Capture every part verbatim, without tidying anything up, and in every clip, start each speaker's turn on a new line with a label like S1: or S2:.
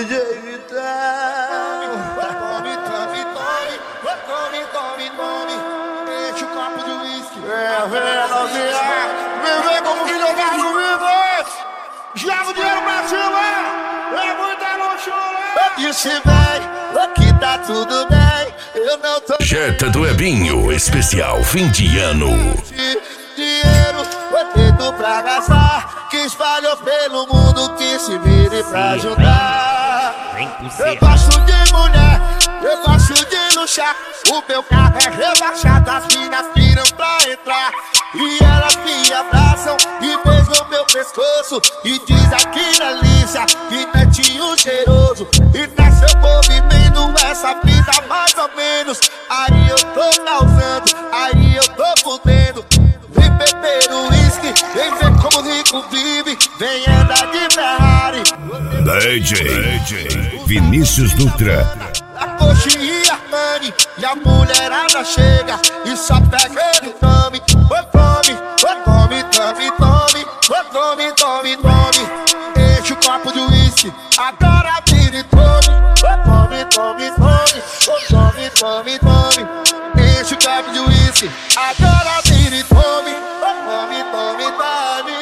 S1: J Vitão.
S2: Tome, tome, tome, tome, tome, tome. Enche o copo de uísque.
S1: É, vem, novinha. Vem, vem como videogame no vivo. Joga o dinheiro pra cima. É muita luxúria.
S2: Eu disse, vem, aqui tá tudo bem. Eu não tô.
S3: Jetta do Ebinho, especial fim de ano.
S2: Dinheiro, botei pra gastar. Que espalhou pelo mundo, que se vire pra ajudar. Eu gosto de mulher, eu gosto de luxar. O meu carro é rebaixado, as minas viram pra entrar. E elas me abraçam e beijam meu pescoço. E diz aqui na lista que netinho cheiroso. E nessa eu vou vivendo essa vida mais ou menos. Aí eu tô causando, aí eu tô fudendo. Vem beber o uísque, vem ver como o rico vive. Vem andar de Ferrari.
S3: D J, D J Vinícius Dutra.
S2: A coxa e a Armani, e a mulherada chega e só pega ele tome. Oi, tome, oi, tome, tome, tome. Oi, tome, tome, tome. Enche o copo de uísque, agora vira e tome. Oi, tome, tome, tome. Oi, tome, tome, tome. Enche o copo de uísque, agora vira e tome. Oi, tome, tome, tome.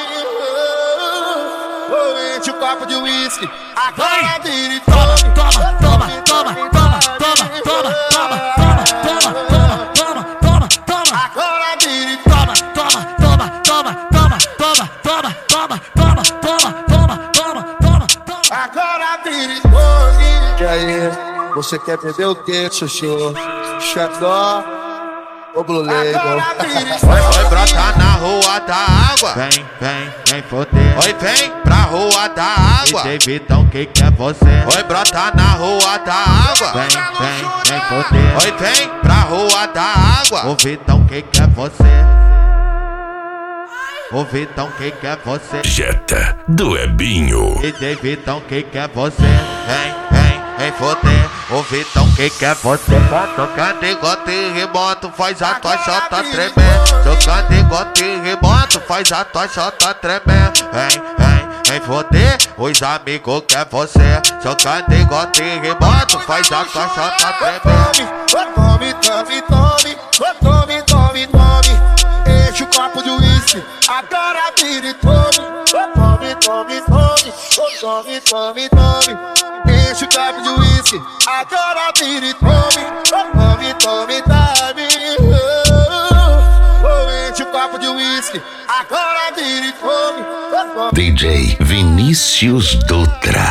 S2: Oh, enche o copo de uísque, agora vira e tome.
S4: Toma, toma, toma, toma, toma, toma, toma, toma, toma, toma, toma, toma, toma.
S2: Agora vira e
S4: toma, toma, toma, toma, toma, toma, toma, toma, toma, toma, toma, toma, toma, toma.
S2: Agora vira e tome.
S1: E aí, você quer beber o quê, chuchu? Xandó ou Blue Label?
S2: Agora vira e
S5: Oi, oi,
S2: tome.
S5: brota na rua da água.
S6: Vem, vem, vem foder.
S5: Oi, vem pra rua da água.
S6: D J Vitão, que que é você?
S5: Oi, brota na rua da água.
S6: Vem, vem, vem foder.
S5: Oi, vem pra rua da água.
S6: Ô Vitão, que que é você? Ô Vitão, que que é você?
S3: Jetta do Ebinho.
S6: D J Vitão, que que é você? Vem, vem, vem foder. Ô Vitão, que que é você?
S5: Tocando igual terremoto, faz a tua chota tremer. Tocando igual terremoto, faz a tua chota tremer. Vem, vem, vem foder, os amigos quer você. Tocando igual terremoto, faz a tua chota tremer.
S2: Tome, tome, tome, tome, tome, tome. Enche o copo de uísque, agora vira e tome. Tome, tome, tome, tome, tome, tome. Enche o copo de uísque, agora vira e tome. Tome, tome, tome. Enche o copo de uísque, agora vira e tome.
S3: D J Vinícius Dutra.